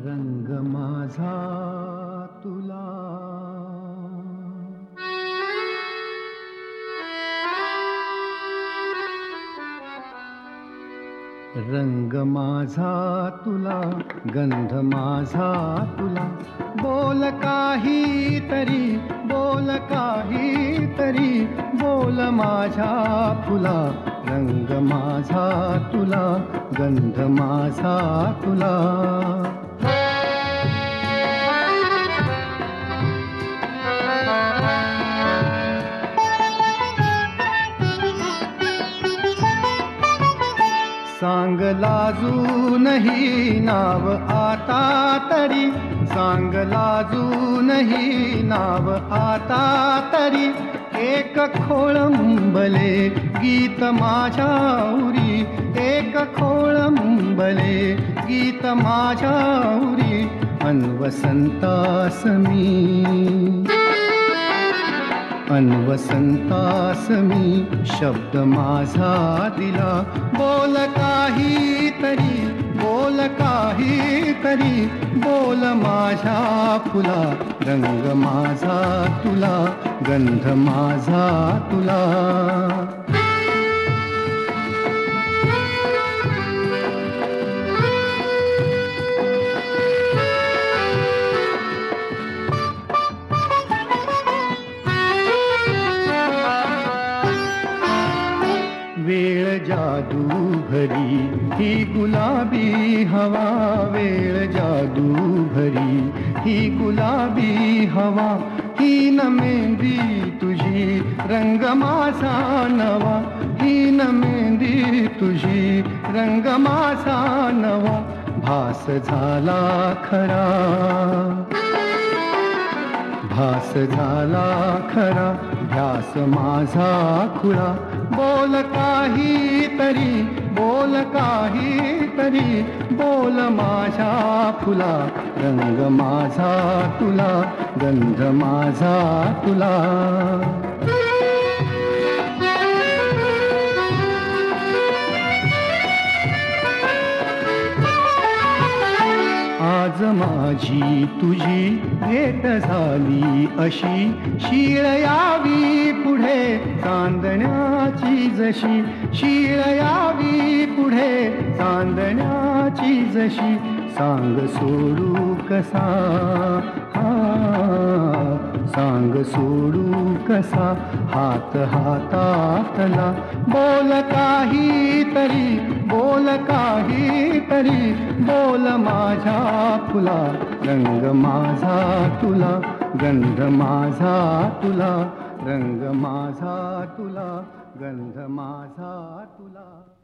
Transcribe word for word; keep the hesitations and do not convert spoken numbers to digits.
रंग माझा तुला रंग माझा तुला गंध माझा तुला बोल काही तरी बोल काही तरी बोल माझ्या फुला रंग माझा तुला गंध माझा तुला सांग लाजूनही नाव आता तरी सांग लाजूनही नाव आता तरी एक खोळंबले गीत माझ्या उरी एक खोळंबले गीत माझ्या उरी अनवसंतास मी अनवसंतास मी शब्द माझा दिला बोल काही तरी बोल काही तरी बोल माझ्या फुला रंग माझा तुला गंध माझा तुला वेळ जादू भरी ही गुलाबी हवा वेळ जादू भरी ही गुलाबी हवा ही न मेहंदी तुझी रंग माझा नवा ही न मेहंदी तुझी रंग माझा नवा भास झाला खरा भास झाला खरा ध्यास माझा खुळा बोल काही तरी बोल काही तरी बोल माझ्या फुला रंग माझा तुला गंध माझा तुला आज माझी तुझी भेट झाली अशी शीळ यावी पुढे चांदण्याची जशी शीळ यावी पुढे चांदण्याची जशी सांग सोडू कसा सांग सोडू कसा हात हातातला बोल काही तरी बोल काही तरी बोल माझ्या फुला रंग माझा तुला गंध माझा तुला रंग माझा तुला गंध माझा तुला